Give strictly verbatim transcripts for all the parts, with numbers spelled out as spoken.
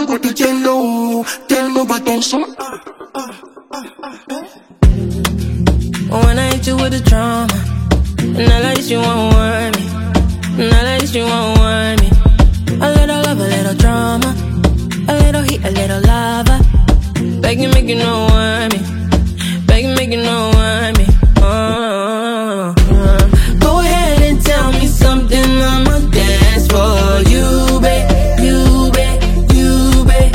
got the jello. Tell me what then so. When I hit you with the drama, and I like you won't worry me, and I like you won't worry me. A little love, a little drama, a little heat, a little lava. Begging, make you no worry me, begging, make you no worry me. Oh, uh. Go ahead and tell me something, I'ma dance for you, babe, you, babe, you, babe.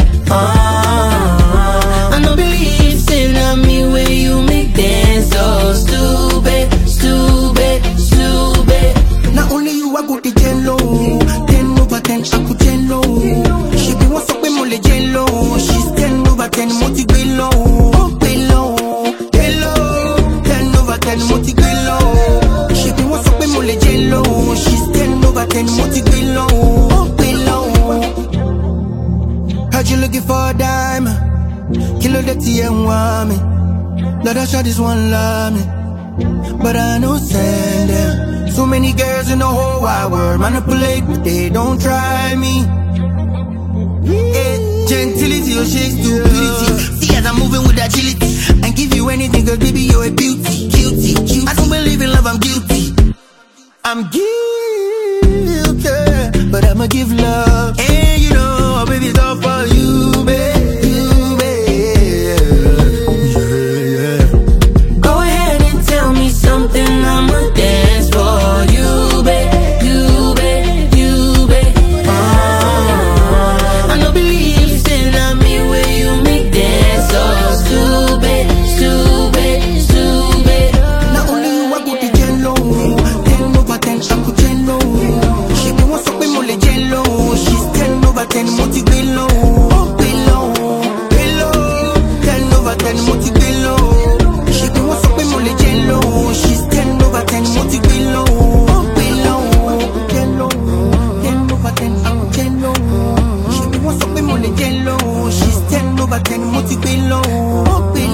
Oh, I know beliefs in me where you make dance so stupid, stupid, stupid. Not only you, I got the jello. Ten over ten, I put jello. She be what's up with mole jello. She's ten over ten, moti bello, bello, bello. Ten over ten, moti bello. She be what's up with mole jello. She's ten over ten, moti bello, bello. Heard you looking for a dime, kilo the T and want me. Let us shot this one love me, but I know send them. So many girls in the whole wide world manipulate, but they don't try me. Yeah, gentility or shake stupidity. See as I'm moving with agility, and give you anything, cause baby you're a beauty, cutie, cute. I don't believe in love, I'm guilty. I'm guilty, but I'ma give love. And you know, baby, it's all for you, babe. You, babe. Yeah. Go ahead and tell me something, I'ma dance for you, babe, you, babe, you, babe. Oh, I know beliefs in me where you make dance so stupid, stupid, stupid. Not only you, I got the jello. Ten over ten, I put jello. She be what's up with mole jello. She's ten over ten, moti bello, bello, bello. Ten over ten, moti bello. She be what's up with mole jello. She's ten over ten, moti bello, bello, jello. Ten over ten, I put jello. She be what's up with mole jello. She's ten over ten, moti bello, bello.